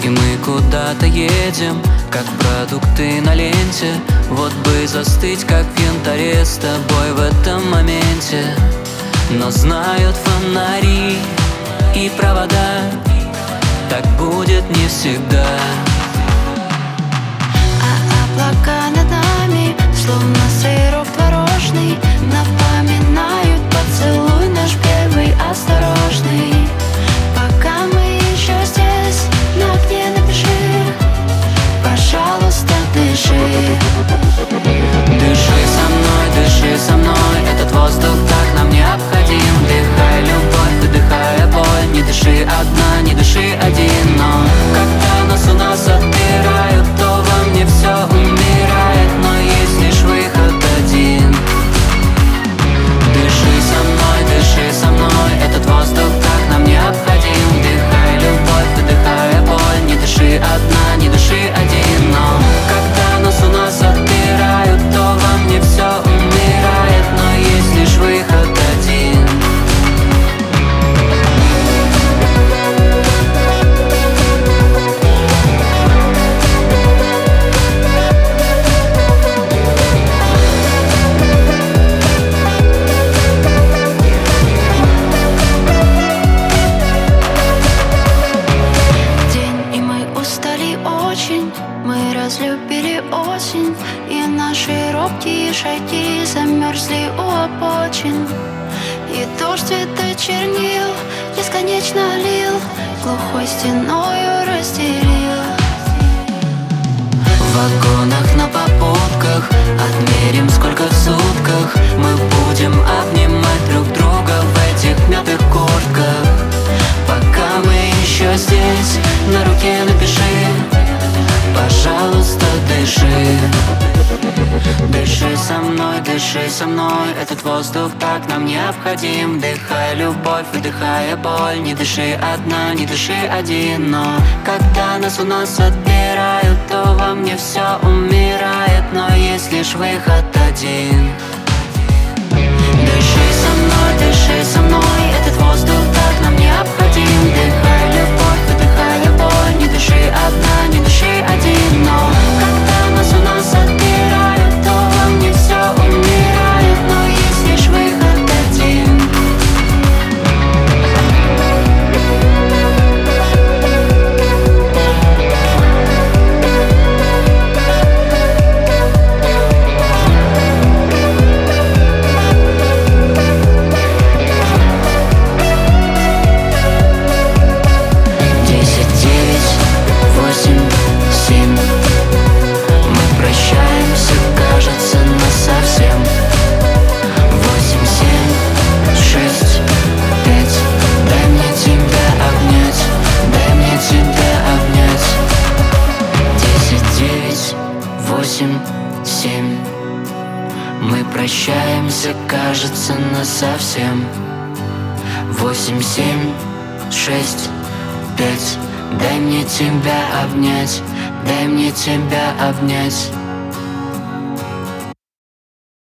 и мы куда-то едем, как продукты на ленте. Вот бы застыть, как в янтаре, с тобой в этом моменте. Но знают фонари и провода, так будет не всегда. Облака над нами, словно сырок творожный, напоминают поцелуй наш первый осторожный. Пока мы еще здесь, на окне напиши, пожалуйста, дыши. Дыши со мной, этот воздух так нам необходим. Вдыхай любовь, выдыхая боль, не дыши одна, не дыши один. Но когда нас у нас отбирают, то во мне все умирает, но есть лишь выход один. Дыши со мной, этот воздух так нам необходим. Вдыхай любовь, выдыхая боль, не дыши одна, не дыши один. Но когда нас у нас отбирают, то во мне все умирает, но есть лишь выход один. Мы разлюбили осень, и наши робкие шаги замерзли у обочин. И дождь цвета чернил бесконечно лил, глухой стеною разделил. В вагонах на попутках отмерим, сколько в сутках мы будем обнимать друг друга в этих мятых куртках. Пока мы еще здесь, на руке напиши, пожалуйста, дыши. Дыши со мной, этот воздух так нам необходим. Вдыхай любовь, выдыхая боль, не дыши одна, не дыши один. Но когда нас у нас отбирают, то во мне все умирает, но есть лишь выход один. Дыши со мной, этот воздух так нам необходим. Вдыхай любовь, выдыхая боль, не дыши одна, не дыши один. Но когда нас у нас отбирают, то во мне все умирает, но есть лишь выход один. Мы прощаемся, кажется, насовсем. 8, 7, 6, 5. Дай мне тебя обнять, дай мне тебя обнять.